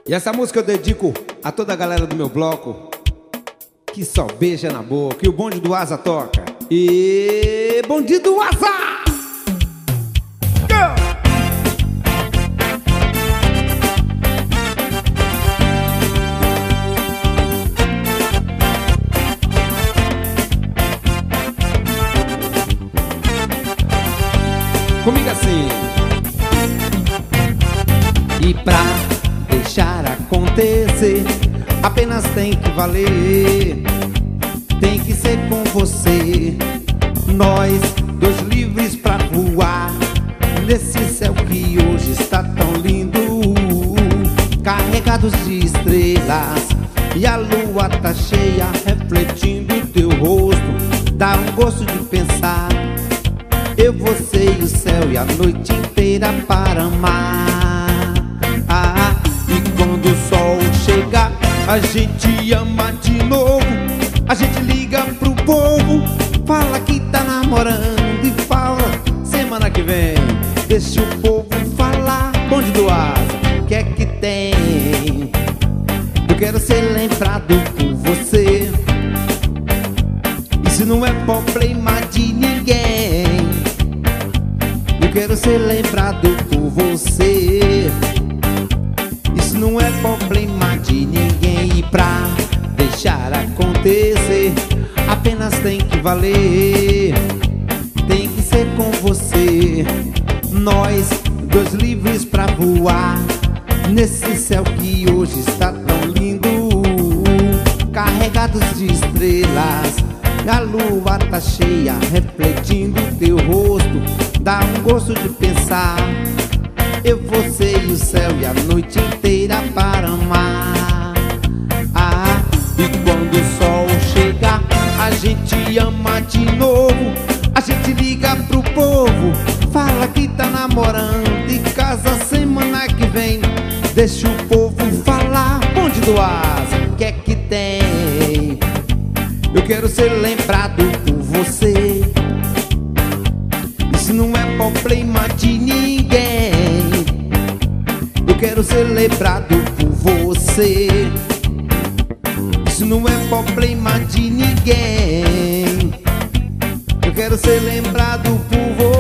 E essa música eu dedico a toda a galera do meu bloco que só beija na boca. E o bonde do Asa toca. E bonde do Asa! Comigo assim. E pra deixar acontecer, apenas tem que valer. Tem que ser com você, nós dois livres pra voar nesse céu que hoje está tão lindo, carregados de estrelas. E a lua tá cheia, refletindo teu rosto. Dá um gosto de pensar, eu, você e o céu e a noite inteira para amar. E quando o sol chegar, a gente ama de novo. A gente liga pro povo, fala que tá namorando e fala semana que vem. Deixa o povo falar. Bonde do Asa, o que é que tem? Eu quero ser lembrado por você. Isso não é problema de ninguém. Eu quero ser lembrado por você. Isso não é problema de ninguém. E pra deixar acontecer, apenas tem que valer. Tem que ser com você, nós dois livres pra voar nesse céu que hoje está tão lindo, carregados de estrelas. A lua tá cheia, refletindo teu rosto. Dá um gosto de pensar, eu, você e o céu e a noite inteira para amar. E quando o sol chegar, a gente ama de novo. A gente liga pro povo, fala que tá namorando e casa semana que vem. Deixa o povo falar. Bonde do Asa, o que é que tem? Eu quero ser lembrado por você. Isso não é problema de ninguém. Eu quero ser lembrado por você. Isso não é problema de ninguém. Eu quero ser lembrado por você.